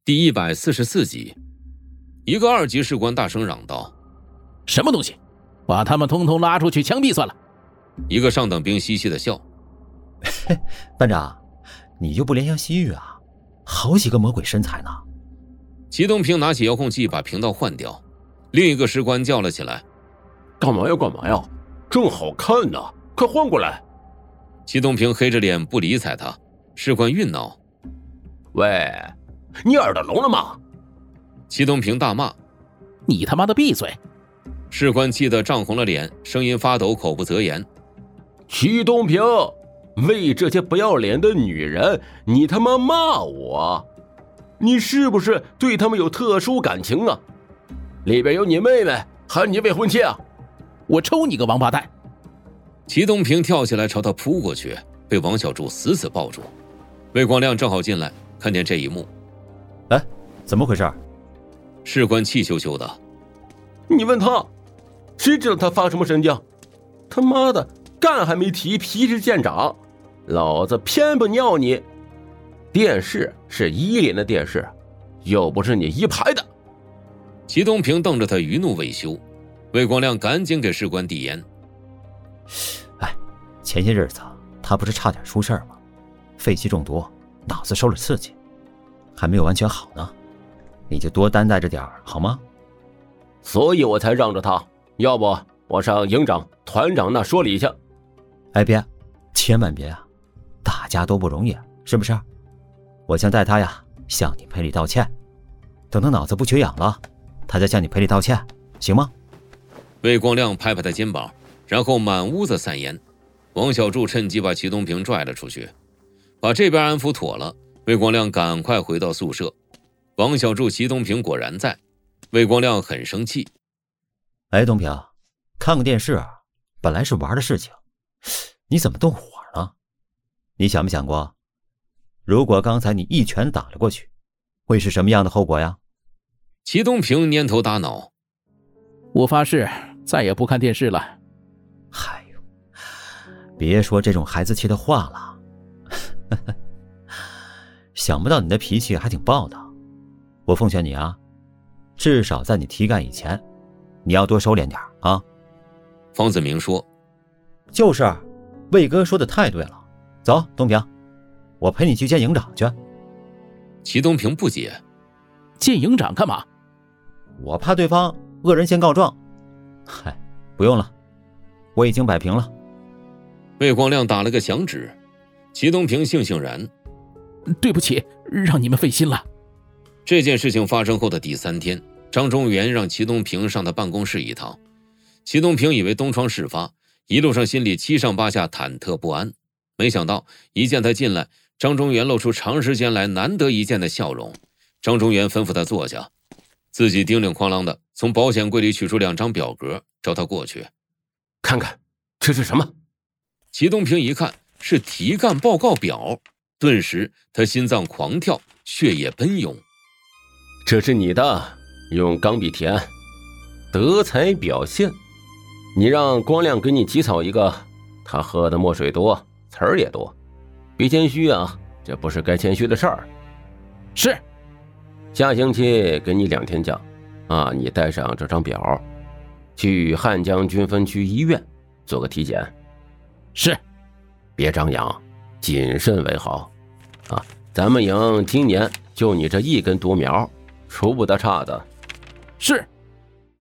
第144集，一个2级士官大声嚷道：“ 什么东西？把他们通通拉出去枪毙算了！” 一个上等兵嘻嘻的笑：“ 班长，你就不怜香惜玉啊？好几个魔鬼身材呢！” 齐东平拿起遥控器把频道换掉，另一个士官叫了起来：“ 干嘛呀？干嘛呀？正好看呢，快换过来！” 齐东平黑着脸不理睬他，士官愠恼：“ 喂，你耳朵聋了吗？” 齐东平大骂：“ 你他妈的闭嘴！” 士官气得涨红了脸，声音发抖，口不择言：“ 齐东平，为这些不要脸的女人，你他妈骂我？你是不是对他们有特殊感情啊？里边有你妹妹，还有你未婚妻啊？ 我抽你个王八蛋！” 齐东平跳起来朝他扑过去，被王小柱死死抱住。魏光亮正好进来，看见这一幕：“ 哎，怎么回事？” 士官气咻咻的：“ 你问他，谁知道他发什么神经？他妈的，干还没提，脾气见长，老子偏不尿你！电视是1连的电视，又不是你1排的。” 齐东平瞪着他，余怒未休。魏光亮赶紧给士官递烟：“ 哎，前些日子他不是差点出事吗？废气中毒，脑子受了刺激，还没有完全好呢。你就多担待着点好吗？” 所以我才让着他，要不我上营长、团长那说理去。 哎，别，千万别啊！大家都不容易，是不是？我将带他呀向你赔礼道歉，等他脑子不缺氧了，他再向你赔礼道歉，行吗？ 魏光亮拍拍他肩膀，然后满屋子散烟。王小柱趁机把齐东平拽了出去，把这边安抚妥了。魏光亮赶快回到宿舍。王小柱、齐东平果然在。魏光亮很生气：“ 哎，东平，看个电视本来是玩的事情，你怎么动火了？你想没想过，如果刚才你一拳打了过去，会是什么样的后果呀？” 齐东平蔫头打脑：“ 我发誓再也不看电视了。” 哎呦，别说这种孩子气的话了。想不到你的脾气还挺暴的。我奉劝你啊，至少在你提干以前，你要多收敛点啊。 方子明说：“ 就是，魏哥说的太对了。走，东平，我陪你去见营长去。” 齐东平不解：“ 见营长干嘛？” 我怕对方恶人先告状。嗨，不用了，我已经摆平了。 魏光亮打了个响指。齐东平悻悻然：“ 对不起，让你们费心了。” 这件事情发生后的第3天，张忠元让齐东平上他办公室一趟。齐东平以为东窗事发，一路上心里七上八下，忐忑不安。没想到一见他进来，张忠元露出长时间来难得一见的笑容。张忠元吩咐他坐下，自己叮铃哐啷的从保险柜里取出2张表格，找他过去：“ 看看这是什么？” 齐东平一看是提干报告表，顿时他心脏狂跳，血液奔涌。 “这是你的，用钢笔填，德才表现。你让光亮给你起草一个，他喝的墨水多，词儿也多，别谦虚啊，这不是该谦虚的事儿。”“ 是。”“ 下星期给你2天假，啊，你带上这张表，去汉江军分区医院做个体检。”“ 是。”“ 别张扬，谨慎为好。啊，咱们营今年就你这1根独苗，出不得差的。”“ 是。”